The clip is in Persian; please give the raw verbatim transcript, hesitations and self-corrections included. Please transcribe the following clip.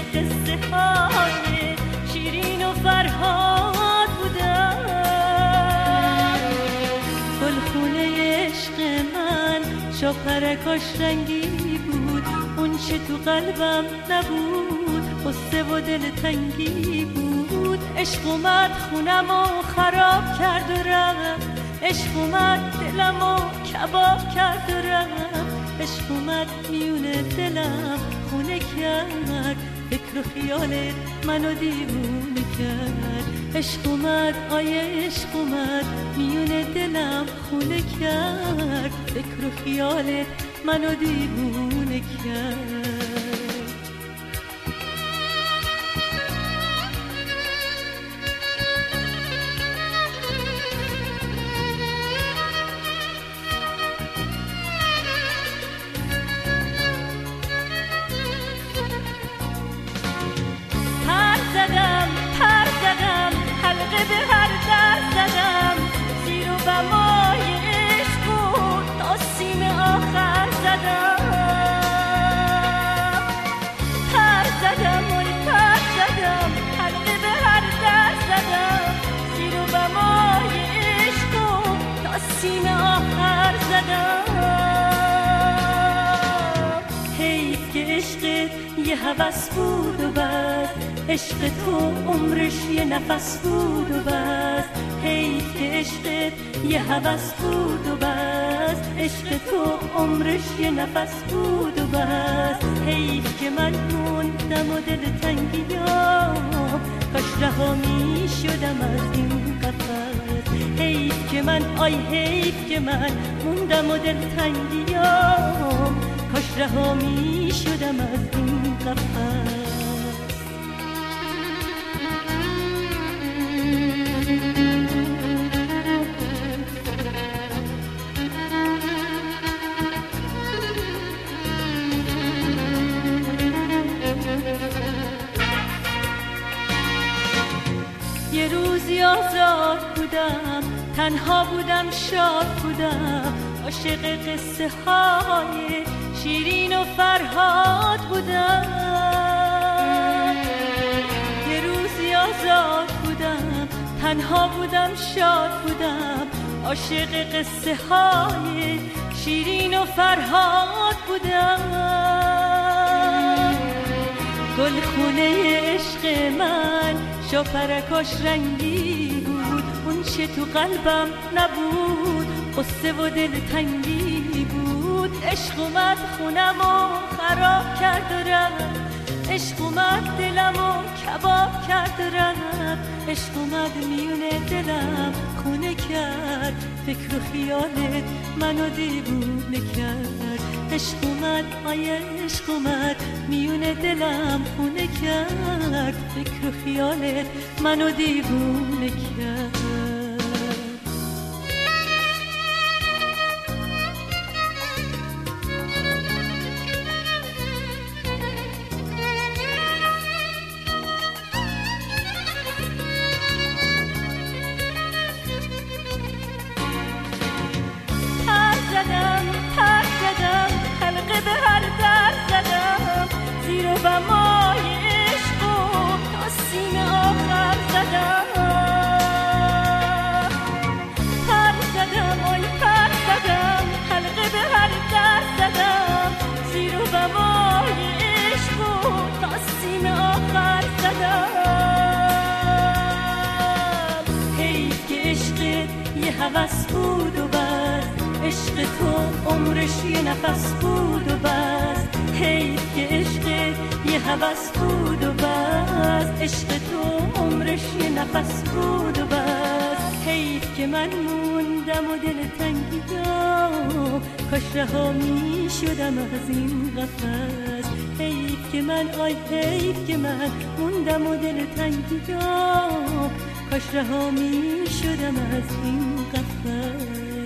قصه های شیرین و فرهاد بودم. گلخونه عشق من شاپرکاش رنگی بود، اون چه تو قلبم نبود قصه و دلتنگی بود. عشق اومد خونم و خراب کرد و رفت، عشق اومد دلم و کباب کرد و رفت. عشق اومد میون دلم خونه کرد، فکر و خیالت منو دیوونه کرد. عشق اومد آیه عشق اومد میون دلم خونه کرد، فکر و خیالت منو دیوونه کرد. هوس بود و بس، عشق تو عمرش یه نفس بود و بس. حیف که عشقت یه هوس بود و بس، عشق تو عمرش یه نفس بود و بس. حیف که من موندم و دل تنگیام، کاش رها می شدم از این قفس. حیف که من آی حیف که من موندم و دل تنگیام، کاش رها می شدم از این قفس. یه روزی آزاد بودم، تنها بودم، شاد بودم، عاشق قصه های شیرین و فرهاد بودم. یه روزی آزاد بودم، تنها بودم، شاد بودم، عاشق قصه های شیرین و فرهاد بودم. گلخونه عشق من شاپرکاش رنگی بود، اون چه تو قلبم نبود قصه و دلتنگی بود. عشق اومد خونم و خراب کرد و رفت، عشق اومد دلم و کباب کرد و رفت. عشق اومد میون دلم خونه کرد، فکر و خیالت منو دیوونه کرد. عشق اومد آیه عشق اومد میون دلم خونه کرد، فکر و خیالت منو دیوونه کرد. هوس بود و بس، عشق تو عمرش یه نفس بود و بس. حیف که عشقت یه هوس بود و بس، عشق تو عمرش یه نفس بود و بس. حیف که من موندم و دل تنگی دام، کاش رها می شدم از این قفس. حیف که من آی حیف که من موندم و دل تنگی دام، کاش رها می شدم از این قفس.